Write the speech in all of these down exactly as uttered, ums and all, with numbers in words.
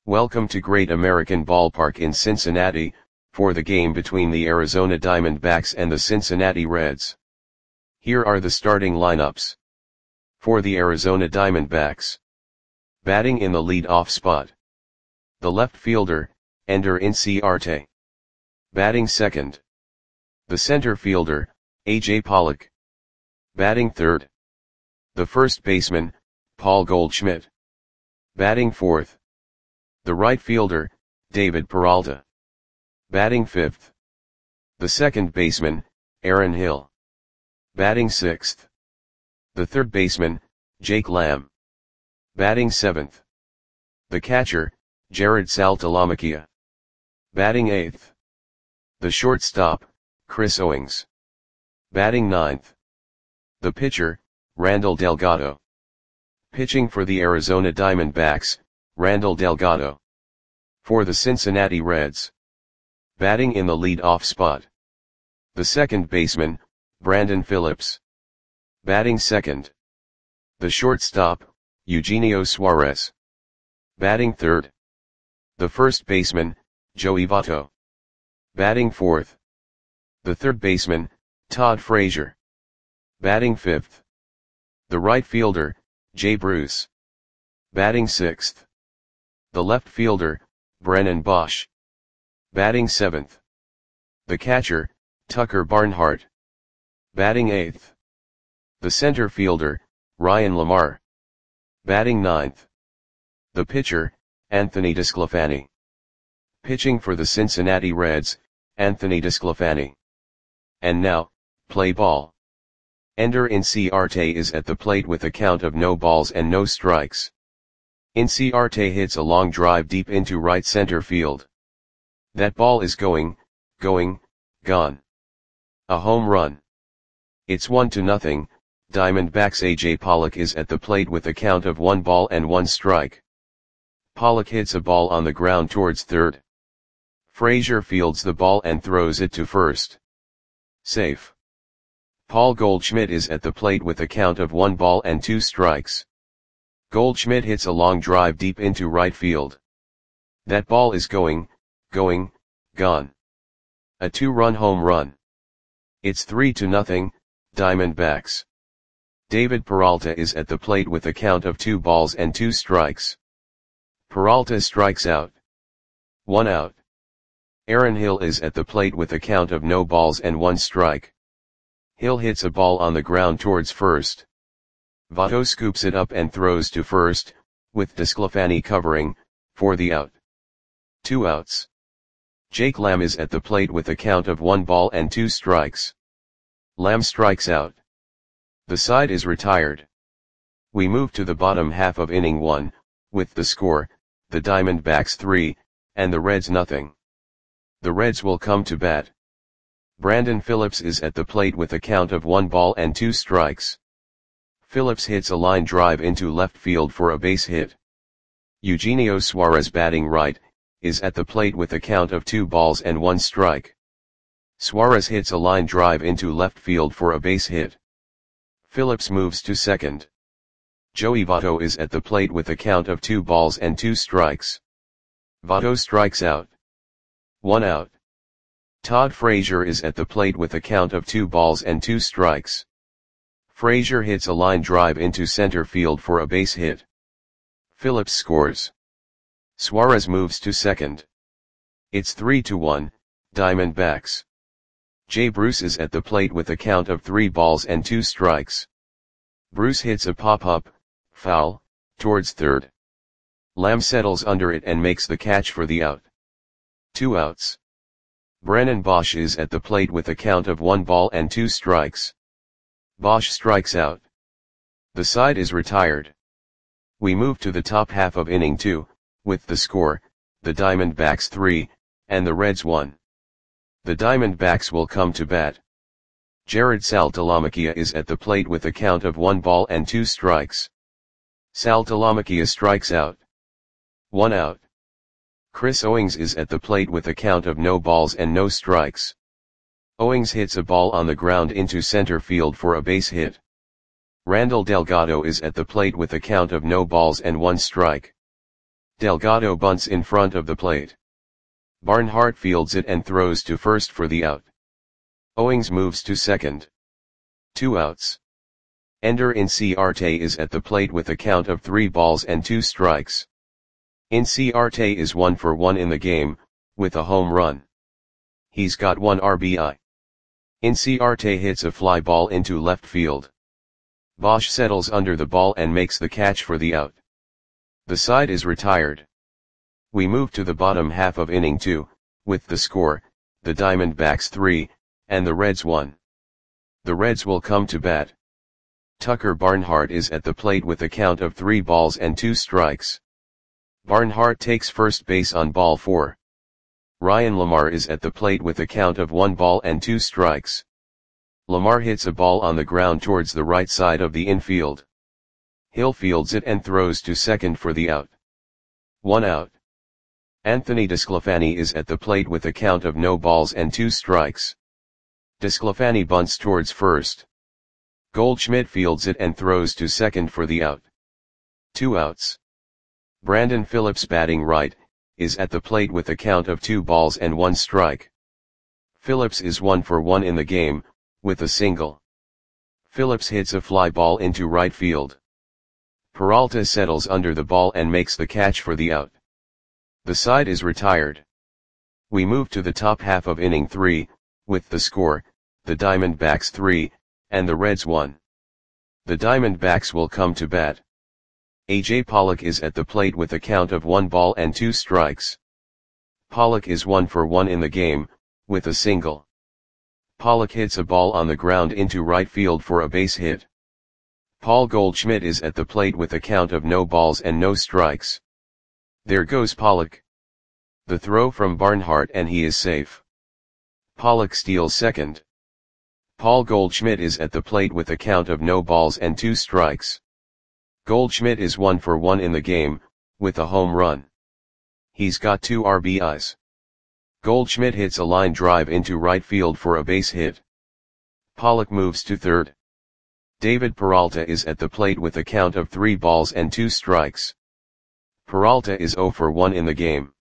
Welcome to Great American Ballpark in Cincinnati, for the game between the Arizona Diamondbacks and the Cincinnati Reds. Here are the starting lineups. For the Arizona Diamondbacks. Batting in the lead-off spot. The left fielder, Ender Inciarte. Batting second. The center fielder, A J Pollock. Batting third. The first baseman, Paul Goldschmidt. Batting fourth. The right fielder, David Peralta. Batting fifth. The second baseman, Aaron Hill. Batting sixth. The third baseman, Jake Lamb. Batting seventh. The catcher, Jared Saltalamacchia. Batting eighth. The shortstop, Chris Owings. Batting ninth. The pitcher, Randall Delgado. Pitching for the Arizona Diamondbacks, Randall Delgado. For the Cincinnati Reds. Batting in the lead-off spot. The second baseman, Brandon Phillips. Batting second. The shortstop, Eugenio Suarez. Batting third. The first baseman, Joey Votto. Batting fourth. The third baseman, Todd Frazier. Batting fifth. The right fielder, Jay Bruce. Batting sixth. The left fielder, Brennan Bosch. Batting seventh. The catcher, Tucker Barnhart. Batting eighth. The center fielder, Ryan Lamar. Batting ninth. The pitcher, Anthony DeSclafani. Pitching for the Cincinnati Reds, Anthony DeSclafani. And now, play ball. Ender Inciarte is at the plate with a count of no balls and no strikes. Inciarte hits a long drive deep into right center field. That ball is going, going, gone. A home run. It's one to nothing. Diamondbacks A J Pollock is at the plate with a count of one ball and one strike. Pollock hits a ball on the ground towards third. Frazier fields the ball and throws it to first. Safe. Paul Goldschmidt is at the plate with a count of one ball and two strikes. Goldschmidt hits a long drive deep into right field. That ball is going, going, gone. A two-run home run. It's three to nothing, Diamondbacks. David Peralta is at the plate with a count of two balls and two strikes. Peralta strikes out. One out. Aaron Hill is at the plate with a count of no balls and one strike. Hill hits a ball on the ground towards first. Votto scoops it up and throws to first, with DeSclafani covering, for the out. Two outs. Jake Lamb is at the plate with a count of one ball and two strikes. Lamb strikes out. The side is retired. We move to the bottom half of inning one, with the score, the Diamondbacks three, and the Reds nothing. The Reds will come to bat. Brandon Phillips is at the plate with a count of one ball and two strikes. Phillips hits a line drive into left field for a base hit. Eugenio Suarez, batting right, is at the plate with a count of two balls and one strike. Suarez hits a line drive into left field for a base hit. Phillips moves to second. Joey Votto is at the plate with a count of two balls and two strikes. Votto strikes out. One out. Todd Frazier is at the plate with a count of two balls and two strikes. Frazier hits a line drive into center field for a base hit. Phillips scores. Suarez moves to second. It's three to one, Diamondbacks. Jay Bruce is at the plate with a count of three balls and two strikes. Bruce hits a pop-up, foul, towards third. Lamb settles under it and makes the catch for the out. Two outs. Brennan Bosch is at the plate with a count of one ball and two strikes. Bosch strikes out. The side is retired. We move to the top half of inning two, with the score, the Diamondbacks three, and the Reds one. The Diamondbacks will come to bat. Jared Saltalamacchia is at the plate with a count of one ball and two strikes. Saltalamacchia strikes out. One out. Chris Owings is at the plate with a count of no balls and no strikes. Owings hits a ball on the ground into center field for a base hit. Randall Delgado is at the plate with a count of no balls and one strike. Delgado bunts in front of the plate. Barnhart fields it and throws to first for the out. Owings moves to second. Two outs. Ender Inciarte is at the plate with a count of three balls and two strikes. Inciarte is one for one in the game, with a home run. He's got one R B I. Inciarte hits a fly ball into left field. Bosch settles under the ball and makes the catch for the out. The side is retired. We move to the bottom half of inning two, with the score, the Diamondbacks three, and the Reds one. The Reds will come to bat. Tucker Barnhart is at the plate with a count of three balls and two strikes. Barnhart takes first base on ball four. Ryan Lamar is at the plate with a count of one ball and two strikes. Lamar hits a ball on the ground towards the right side of the infield. Hill fields it and throws to second for the out. One out. Anthony DeSclafani is at the plate with a count of no balls and two strikes. DeSclafani bunts towards first. Goldschmidt fields it and throws to second for the out. Two outs. Brandon Phillips, batting right, is at the plate with a count of two balls and one strike. Phillips is one for one in the game, with a single. Phillips hits a fly ball into right field. Peralta settles under the ball and makes the catch for the out. The side is retired. We move to the top half of inning three, with the score, the Diamondbacks three, and the Reds one. The Diamondbacks will come to bat. A J Pollock is at the plate with a count of one ball and two strikes. Pollock is one for one in the game, with a single. Pollock hits a ball on the ground into right field for a base hit. Paul Goldschmidt is at the plate with a count of no balls and no strikes. There goes Pollock. The throw from Barnhart and he is safe. Pollock steals second. Paul Goldschmidt is at the plate with a count of no balls and two strikes. Goldschmidt is one for one in the game, with a home run. He's got two R B Is. Goldschmidt hits a line drive into right field for a base hit. Pollock moves to third. David Peralta is at the plate with a count of three balls and two strikes. Peralta is zero for one in the game.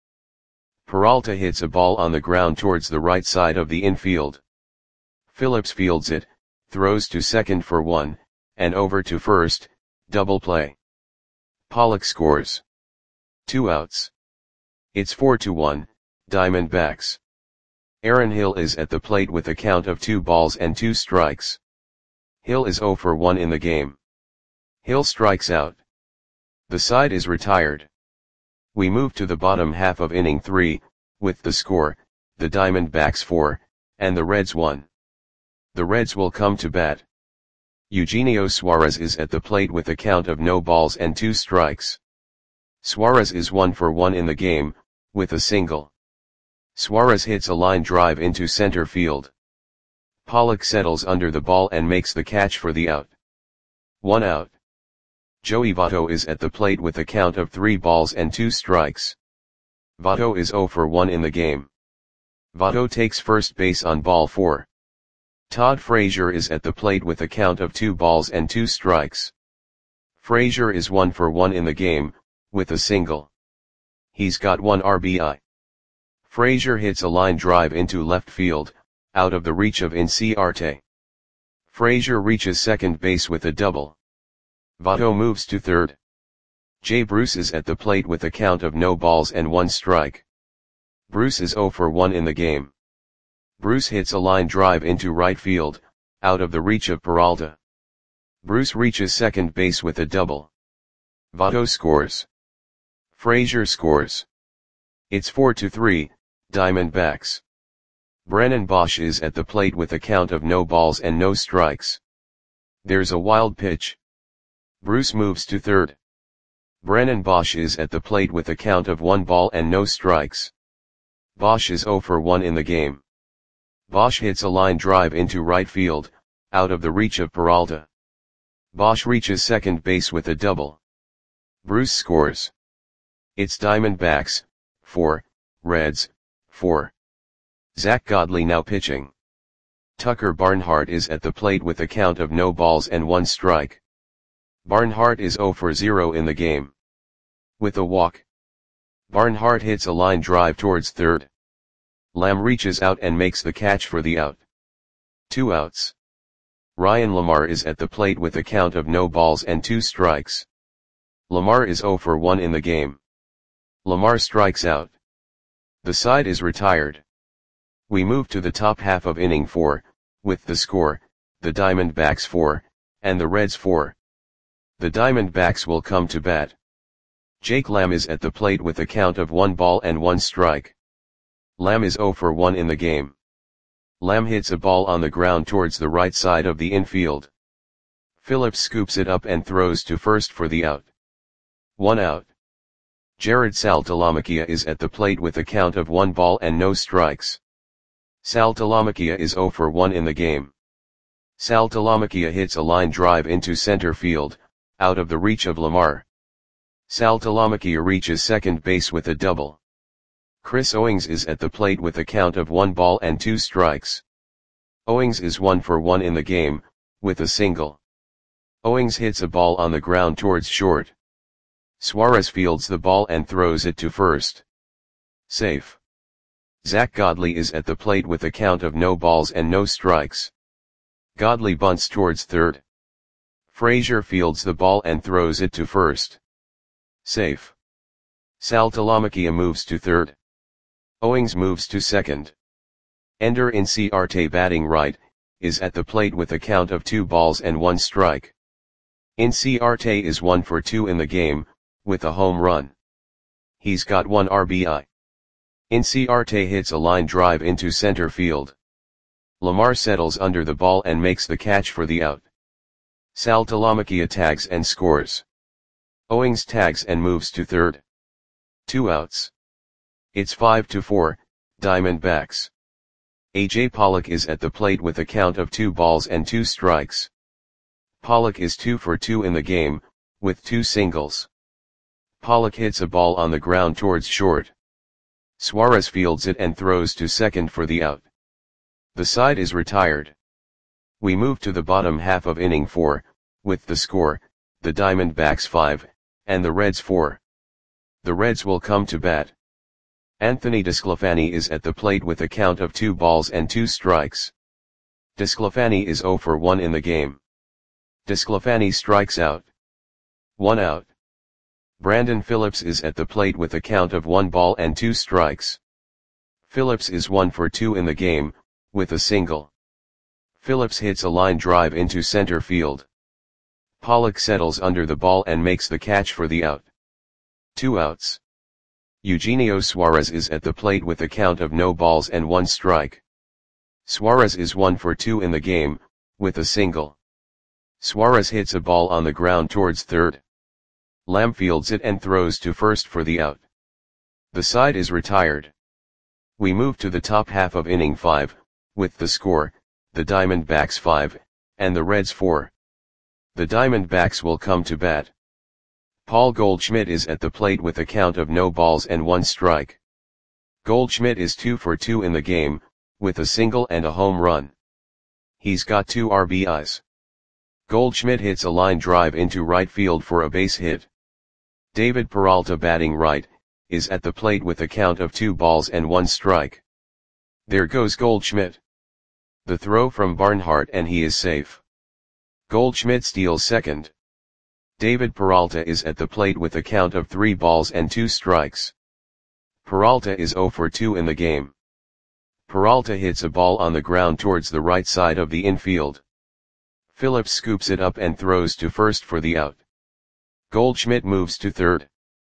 Peralta hits a ball on the ground towards the right side of the infield. Phillips fields it, throws to second for one, and over to first, double play. Pollock scores. Two outs. It's four to one, Diamondbacks. Aaron Hill is at the plate with a count of two balls and two strikes. Hill is zero for one in the game. Hill strikes out. The side is retired. We move to the bottom half of inning three, with the score, the Diamondbacks four, and the Reds one. The Reds will come to bat. Eugenio Suarez is at the plate with a count of no balls and two strikes. Suarez is one for one in the game, with a single. Suarez hits a line drive into center field. Pollock settles under the ball and makes the catch for the out. One out. Joey Votto is at the plate with a count of three balls and two strikes. Votto is zero for one in the game. Votto takes first base on ball four. Todd Frazier is at the plate with a count of two balls and two strikes. Frazier is one for one in the game, with a single. He's got one R B I. Frazier hits a line drive into left field, out of the reach of Inciarte. Frazier reaches second base with a double. Votto moves to third. Jay Bruce is at the plate with a count of no balls and one strike. Bruce is zero for one in the game. Bruce hits a line drive into right field, out of the reach of Peralta. Bruce reaches second base with a double. Votto scores. Frazier scores. It's four to three, Diamondbacks. Brennan Bosch is at the plate with a count of no balls and no strikes. There's a wild pitch. Bruce moves to third. Brennan Bosch is at the plate with a count of one ball and no strikes. Bosch is zero for one in the game. Bosch hits a line drive into right field, out of the reach of Peralta. Bosch reaches second base with a double. Bruce scores. It's Diamondbacks, four, Reds, four. Zach Godley now pitching. Tucker Barnhart is at the plate with a count of no balls and one strike. Barnhart is zero for zero in the game. With a walk. Barnhart hits a line drive towards third. Lamb reaches out and makes the catch for the out. Two outs. Ryan Lamar is at the plate with a count of no balls and two strikes. Lamar is oh for one in the game. Lamar strikes out. The side is retired. We move to the top half of inning four, with the score, the Diamondbacks four, and the Reds four. The Diamondbacks will come to bat. Jake Lamb is at the plate with a count of one ball and one strike. Lamb is oh for one in the game. Lamb hits a ball on the ground towards the right side of the infield. Phillips scoops it up and throws to first for the out. One out. Jared Saltalamacchia is at the plate with a count of one ball and no strikes. Saltalamacchia is oh for one in the game. Saltalamacchia hits a line drive into center field, out of the reach of Lamar. Saltalamacchia reaches second base with a double. Chris Owings is at the plate with a count of one ball and two strikes. Owings is one for one in the game, with a single. Owings hits a ball on the ground towards short. Suarez fields the ball and throws it to first. Safe. Zach Godley is at the plate with a count of no balls and no strikes. Godley bunts towards third. Frazier fields the ball and throws it to first. Safe. Saltalamacchia moves to third. Owings moves to second. Ender Inciarte, batting right, is at the plate with a count of two balls and one strike. Inciarte is one for two in the game, with a home run. He's got one R B I. Inciarte hits a line drive into center field. Lamar settles under the ball and makes the catch for the out. Saltalamacchia tags and scores. Owings tags and moves to third. Two outs. It's five to four, Diamondbacks. A J Pollock is at the plate with a count of two balls and two strikes. Pollock is two for two in the game, with two singles. Pollock hits a ball on the ground towards short. Suarez fields it and throws to second for the out. The side is retired. We move to the bottom half of inning four, with the score, the Diamondbacks five, and the Reds four. The Reds will come to bat. Anthony DeSclafani is at the plate with a count of two balls and two strikes. DeSclafani is oh for one in the game. DeSclafani strikes out. One out. Brandon Phillips is at the plate with a count of one ball and two strikes. Phillips is one for two in the game, with a single. Phillips hits a line drive into center field. Pollock settles under the ball and makes the catch for the out. Two outs. Eugenio Suarez is at the plate with a count of no balls and one strike. Suarez is one for two in the game, with a single. Suarez hits a ball on the ground towards third. Lamb fields it and throws to first for the out. The side is retired. We move to the top half of inning five, with the score, the Diamondbacks five, and the Reds four. The Diamondbacks will come to bat. Paul Goldschmidt is at the plate with a count of no balls and one strike. Goldschmidt is two for two in the game, with a single and a home run. He's got two R B Is. Goldschmidt hits a line drive into right field for a base hit. David Peralta, batting right, is at the plate with a count of two balls and one strike. There goes Goldschmidt. The throw from Barnhart and he is safe. Goldschmidt steals second. David Peralta is at the plate with a count of three balls and two strikes. Peralta is oh for two in the game. Peralta hits a ball on the ground towards the right side of the infield. Phillips scoops it up and throws to first for the out. Goldschmidt moves to third.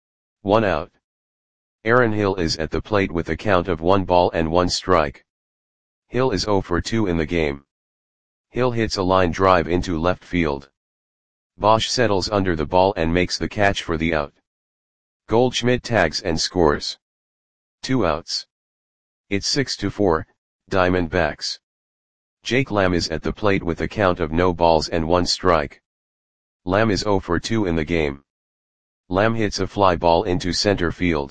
One out. Aaron Hill is at the plate with a count of one ball and one strike. Hill is oh for two in the game. Hill hits a line drive into left field. Bosch settles under the ball and makes the catch for the out. Goldschmidt tags and scores. Two outs. It's six to four, Diamondbacks. Jake Lamb is at the plate with a count of no balls and one strike. Lamb is oh for two in the game. Lamb hits a fly ball into center field.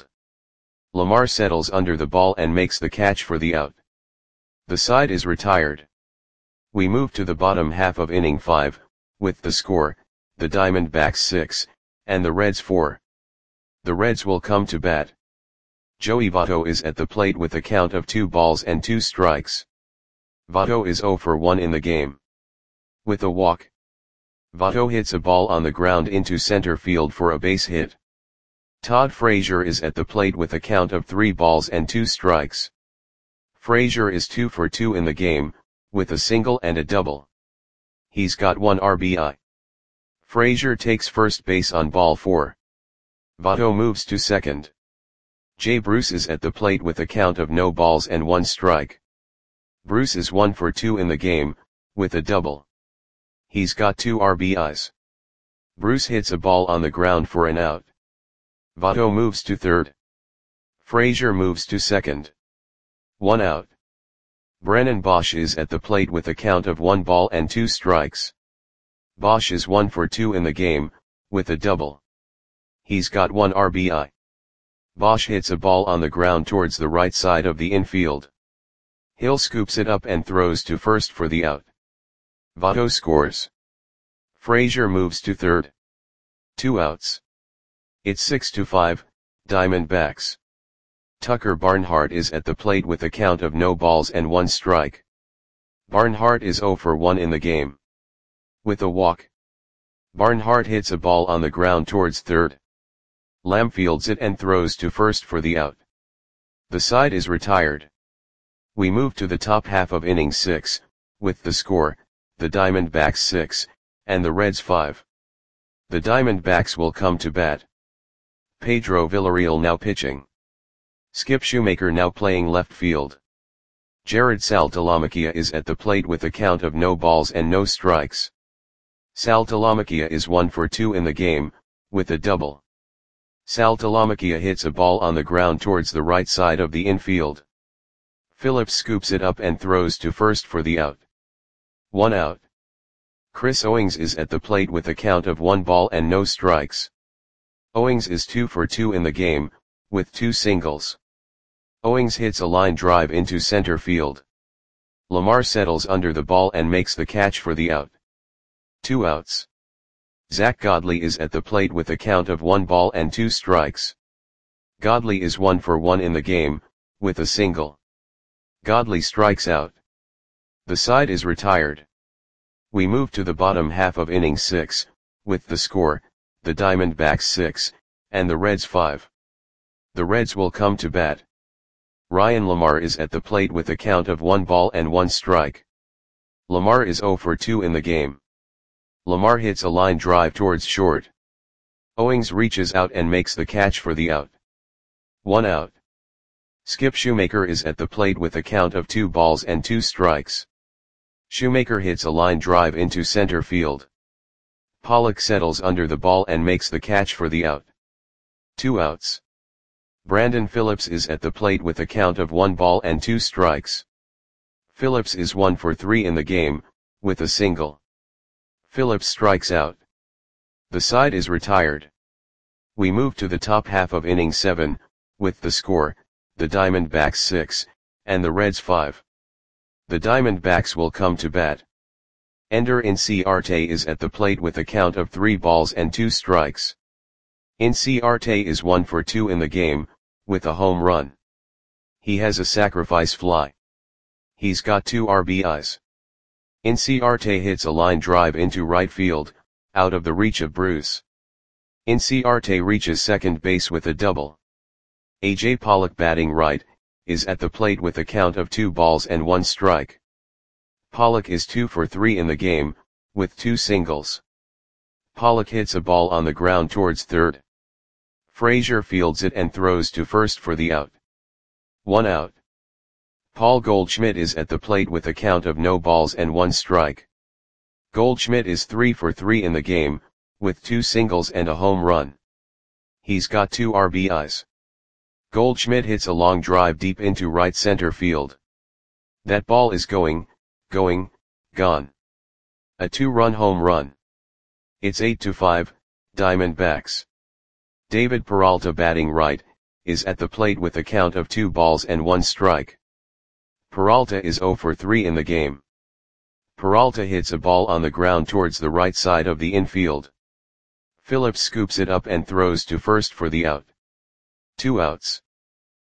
Lamar settles under the ball and makes the catch for the out. The side is retired. We move to the bottom half of inning five, with the score, the Diamondbacks six, and the Reds four. The Reds will come to bat. Joey Votto is at the plate with a count of two balls and two strikes. Votto is zero for one in the game. With a walk, Votto hits a ball on the ground into center field for a base hit. Todd Frazier is at the plate with a count of three balls and two strikes. Frazier is two for two in the game, with a single and a double. He's got one R B I. Frazier takes first base on ball four. Votto moves to second. Jay Bruce is at the plate with a count of no balls and one strike. Bruce is one for two in the game, with a double. He's got two R B Is. Bruce hits a ball on the ground for an out. Votto moves to third. Frazier moves to second. One out. Brennan Bosch is at the plate with a count of one ball and two strikes. Bosch is one for two in the game, with a double. He's got one R B I. Bosch hits a ball on the ground towards the right side of the infield. Hill scoops it up and throws to first for the out. Votto scores. Frazier moves to third. Two outs. It's six to five, Diamondbacks. Tucker Barnhart is at the plate with a count of no balls and one strike. Barnhart is zero for one in the game. With a walk, Barnhart hits a ball on the ground towards third. Lamb fields it and throws to first for the out. The side is retired. We move to the top half of inning six, with the score, the Diamondbacks six, and the Reds five. The Diamondbacks will come to bat. Pedro Villarreal now pitching. Skip Shoemaker now playing left field. Jared Saltalamacchia is at the plate with a count of no balls and no strikes. Saltalamacchia is one for two in the game, with a double. Saltalamacchia hits a ball on the ground towards the right side of the infield. Phillips scoops it up and throws to first for the out. One out. Chris Owings is at the plate with a count of one ball and no strikes. Owings is two for two in the game, with two singles. Owings hits a line drive into center field. Lamar settles under the ball and makes the catch for the out. Two outs. Zach Godley is at the plate with a count of one ball and two strikes. Godley is one for one in the game, with a single. Godley strikes out. The side is retired. We move to the bottom half of inning six, with the score, the Diamondbacks six, and the Reds five. The Reds will come to bat. Ryan Lamar is at the plate with a count of one ball and one strike. Lamar is zero for two in the game. Lamar hits a line drive towards short. Owings reaches out and makes the catch for the out. One out. Skip Shoemaker is at the plate with a count of two balls and two strikes. Shoemaker hits a line drive into center field. Pollock settles under the ball and makes the catch for the out. Two outs. Brandon Phillips is at the plate with a count of one ball and two strikes. Phillips is one for three in the game, with a single. Phillips strikes out. The side is retired. We move to the top half of inning seven, with the score, the Diamondbacks six, and the Reds five. The Diamondbacks will come to bat. Ender Inciarte is at the plate with a count of three balls and two strikes. Inciarte is one for two in the game, with a home run. He has a sacrifice fly. He's got two R B Is. Inciarte hits a line drive into right field, out of the reach of Bruce. Inciarte reaches second base with a double. A J Pollock batting right, is at the plate with a count of two balls and one strike. Pollock is two for three in the game, with two singles. Pollock hits a ball on the ground towards third. Frazier fields it and throws to first for the out. One out. Paul Goldschmidt is at the plate with a count of no balls and one strike. Goldschmidt is three for three in the game, with two singles and a home run. He's got two R B Is. Goldschmidt hits a long drive deep into right center field. That ball is going, going, gone. A two-run home run. It's eight to five, Diamondbacks. David Peralta batting right, is at the plate with a count of two balls and one strike. Peralta is zero for three in the game. Peralta hits a ball on the ground towards the right side of the infield. Phillips scoops it up and throws to first for the out. Two outs.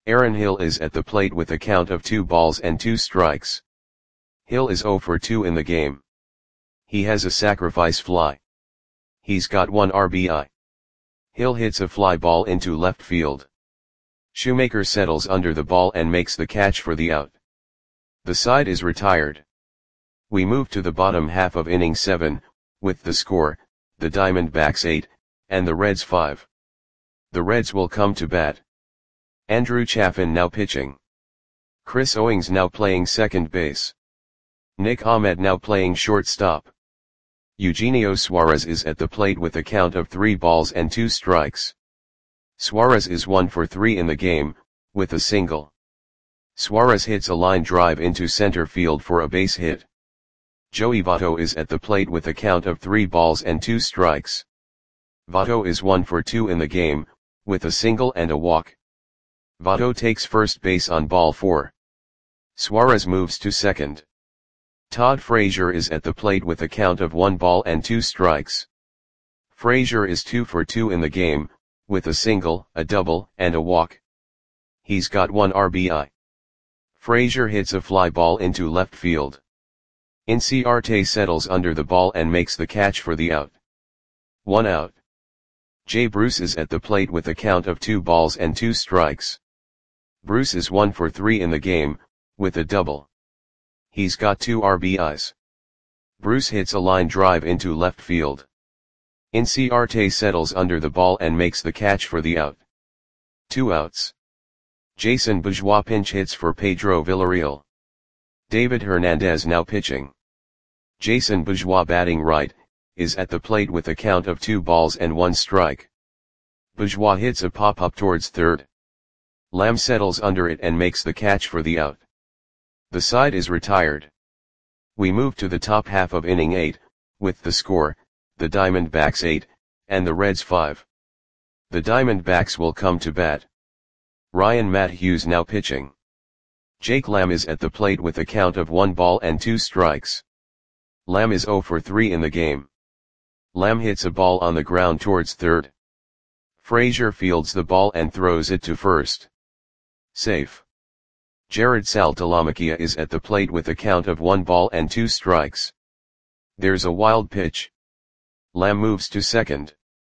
Aaron Hill is at the plate with a count of two balls and two strikes. Hill is zero for two in the game. He has a sacrifice fly. He's got one R B I. Hill hits a fly ball into left field. Shoemaker settles under the ball and makes the catch for the out. The side is retired. We move to the bottom half of inning seven, with the score, the Diamondbacks eight, and the Reds five. The Reds will come to bat. Andrew Chafin now pitching. Chris Owings now playing second base. Nick Ahmed now playing shortstop. Eugenio Suarez is at the plate with a count of three balls and two strikes. Suarez is one for three in the game, with a single. Suarez hits a line drive into center field for a base hit. Joey Votto is at the plate with a count of three balls and two strikes. Votto is one for two in the game, with a single and a walk. Votto takes first base on ball four. Suarez moves to second. Todd Frazier is at the plate with a count of one ball and two strikes. Frazier is two for two in the game, with a single, a double, and a walk. He's got one R B I. Frazier hits a fly ball into left field. Inciarte settles under the ball and makes the catch for the out. One out. Jay Bruce is at the plate with a count of two balls and two strikes. Bruce is one for three in the game, with a double. He's got two R B Is. Bruce hits a line drive into left field. Inciarte settles under the ball and makes the catch for the out. Two outs. Jason Bourgeois pinch hits for Pedro Villarreal. David Hernandez now pitching. Jason Bourgeois batting right, is at the plate with a count of two balls and one strike. Bourgeois hits a pop-up towards third. Lamb settles under it and makes the catch for the out. The side is retired. We move to the top half of inning eight, with the score, the Diamondbacks eight, and the Reds five. The Diamondbacks will come to bat. Ryan Matthews now pitching. Jake Lamb is at the plate with a count of one ball and two strikes. Lamb is zero for three in the game. Lamb hits a ball on the ground towards third. Frazier fields the ball and throws it to first. Safe. Jared Saltalamacchia is at the plate with a count of one ball and two strikes. There's a wild pitch. Lamb moves to second.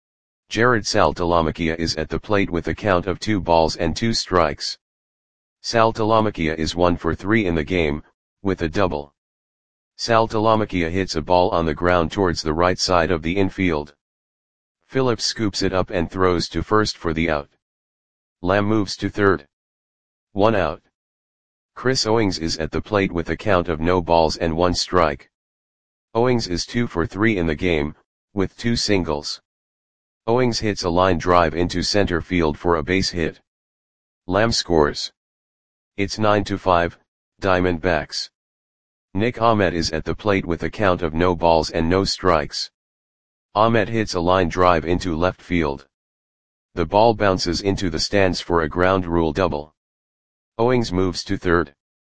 Jared Saltalamacchia is at the plate with a count of two balls and two strikes. Saltalamacchia is one for three in the game, with a double. Saltalamacchia hits a ball on the ground towards the right side of the infield. Phillips scoops it up and throws to first for the out. Lamb moves to third. One out. Chris Owings is at the plate with a count of no balls and one strike. Owings is two for three in the game, with two singles. Owings hits a line drive into center field for a base hit. Lamb scores. It's nine to five, Diamondbacks. Nick Ahmed is at the plate with a count of no balls and no strikes. Ahmed hits a line drive into left field. The ball bounces into the stands for a ground rule double. Owings moves to third.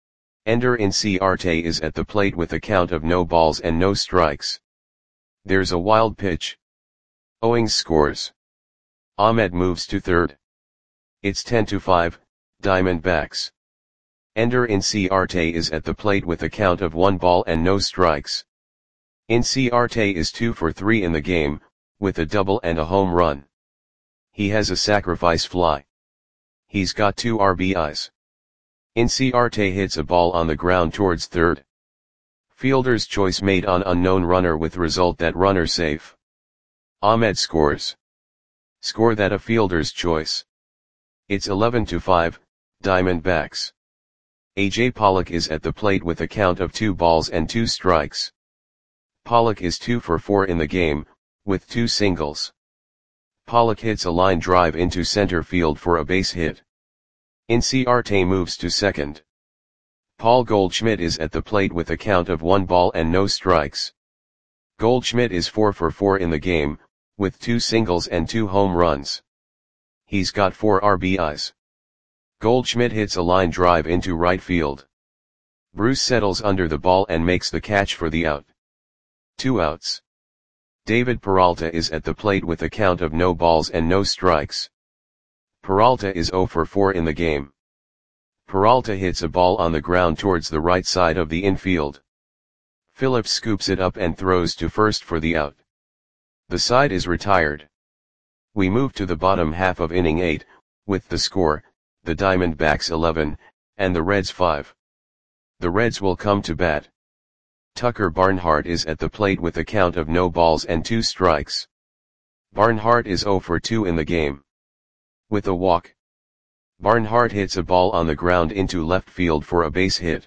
Ender Inciarte is at the plate with a count of no balls and no strikes. There's a wild pitch. Owings scores. Ahmed moves to third. It's ten to five, Diamondbacks. Ender Inciarte is at the plate with a count of one ball and no strikes. Inciarte is two for three in the game, with a double and a home run. He has a sacrifice fly. He's got two R B Is. Inciarte hits a ball on the ground towards third. Fielder's choice made on unknown runner with result that runner safe. Ahmed scores. Score that a fielder's choice. It's eleven to five, Diamondbacks. A J Pollock is at the plate with a count of two balls and two strikes. Pollock is two for four in the game, with two singles. Pollock hits a line drive into center field for a base hit. Inciarte moves to second. Paul Goldschmidt is at the plate with a count of one ball and no strikes. Goldschmidt is four for four in the game, with two singles and two home runs. He's got four R B Is. Goldschmidt hits a line drive into right field. Bruce settles under the ball and makes the catch for the out. Two outs. David Peralta is at the plate with a count of no balls and no strikes. Peralta is zero for four in the game. Peralta hits a ball on the ground towards the right side of the infield. Phillips scoops it up and throws to first for the out. The side is retired. We move to the bottom half of inning eight, with the score, the Diamondbacks eleven, and the Reds five. The Reds will come to bat. Tucker Barnhart is at the plate with a count of no balls and two strikes. Barnhart is oh for two in the game. With a walk, Barnhart hits a ball on the ground into left field for a base hit.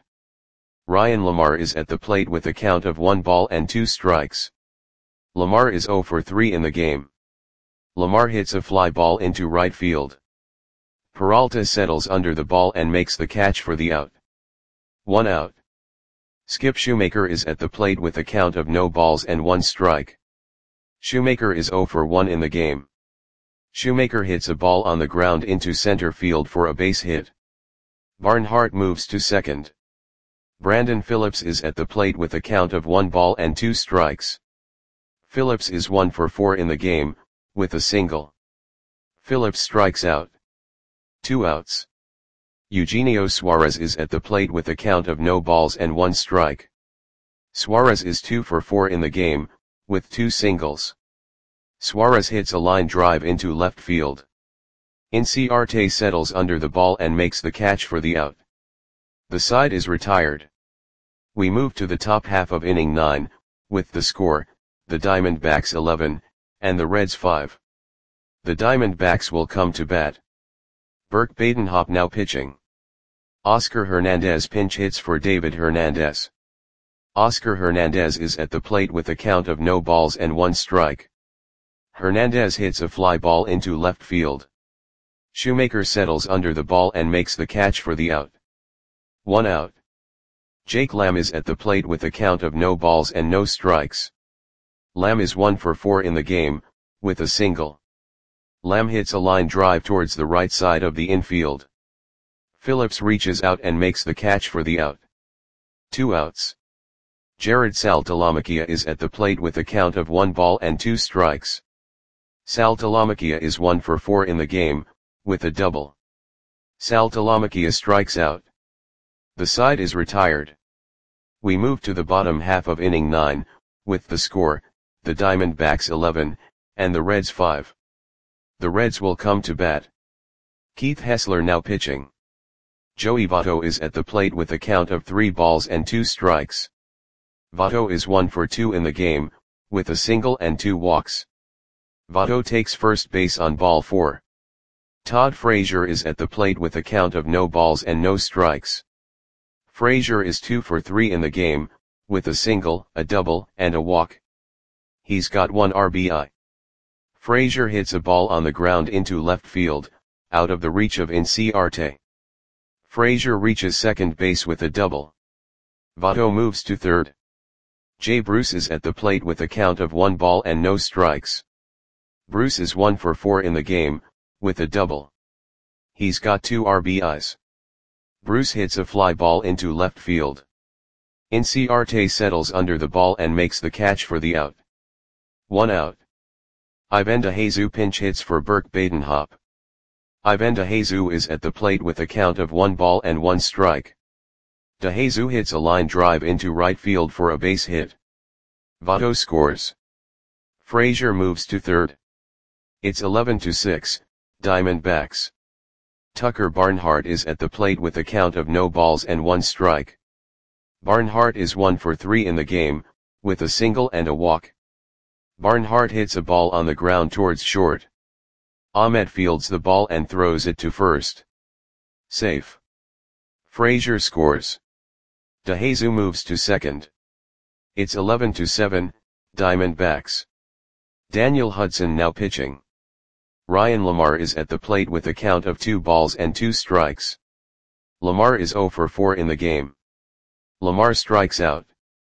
Ryan Lamar is at the plate with a count of one ball and two strikes. Lamar is oh for three in the game. Lamar hits a fly ball into right field. Peralta settles under the ball and makes the catch for the out. One out. Skip Shoemaker is at the plate with a count of no balls and one strike. Shoemaker is oh for one in the game. Shoemaker hits a ball on the ground into center field for a base hit. Barnhart moves to second. Brandon Phillips is at the plate with a count of one ball and two strikes. Phillips is one for four in the game, with a single. Phillips strikes out. Two outs. Eugenio Suarez is at the plate with a count of no balls and one strike. Suarez is two for four in the game, with two singles. Suarez hits a line drive into left field. Inciarte settles under the ball and makes the catch for the out. The side is retired. We move to the top half of inning nine, with the score, the Diamondbacks eleven, and the Reds five. The Diamondbacks will come to bat. Burke Badenhop now pitching. Oscar Hernandez pinch hits for David Hernandez. Oscar Hernandez is at the plate with a count of no balls and one strike. Hernandez hits a fly ball into left field. Shoemaker settles under the ball and makes the catch for the out. One out. Jake Lamb is at the plate with a count of no balls and no strikes. Lamb is one for four in the game, with a single. Lamb hits a line drive towards the right side of the infield. Phillips reaches out and makes the catch for the out. Two outs. Jared Saltalamacchia is at the plate with a count of one ball and two strikes. Saltalamacchia is one for four in the game, with a double. Saltalamacchia strikes out. The side is retired. We move to the bottom half of inning nine, with the score, the Diamondbacks eleven, and the Reds five. The Reds will come to bat. Keith Hessler now pitching. Joey Votto is at the plate with a count of three balls and two strikes. Votto is one for two in the game, with a single and two walks. Votto takes first base on ball four. Todd Frazier is at the plate with a count of no balls and no strikes. Frazier is two for three in the game, with a single, a double, and a walk. He's got one R B I. Frazier hits a ball on the ground into left field, out of the reach of Inciarte. Frazier reaches second base with a double. Votto moves to third. Jay Bruce is at the plate with a count of one ball and no strikes. Bruce is one for four in the game, with a double. He's got two R B Is. Bruce hits a fly ball into left field. Inciarte settles under the ball and makes the catch for the out. One out. Ivan DeJesus pinch hits for Burke Badenhop. Ivan DeJesus is at the plate with a count of one ball and one strike. DeJesus hits a line drive into right field for a base hit. Votto scores. Frazier moves to third. It's eleven to six, Diamondbacks. Tucker Barnhart is at the plate with a count of no balls and one strike. Barnhart is one for three in the game, with a single and a walk. Barnhart hits a ball on the ground towards short. Ahmed fields the ball and throws it to first. Safe. Frazier scores. DeJesus moves to second. It's eleven to seven, Diamondbacks. Daniel Hudson now pitching. Ryan Lamar is at the plate with a count of two balls and two strikes. Lamar is oh for four in the game. Lamar strikes out.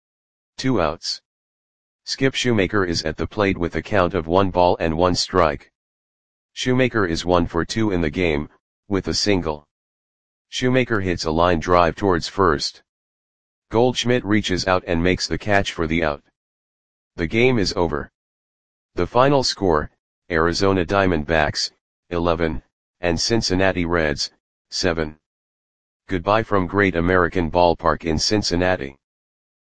Two outs. Skip Shoemaker is at the plate with a count of one ball and one strike. Shoemaker is one for two in the game, with a single. Shoemaker hits a line drive towards first. Goldschmidt reaches out and makes the catch for the out. The game is over. The final score, Arizona Diamondbacks, eleven, and Cincinnati Reds, seven. Goodbye from Great American Ballpark in Cincinnati.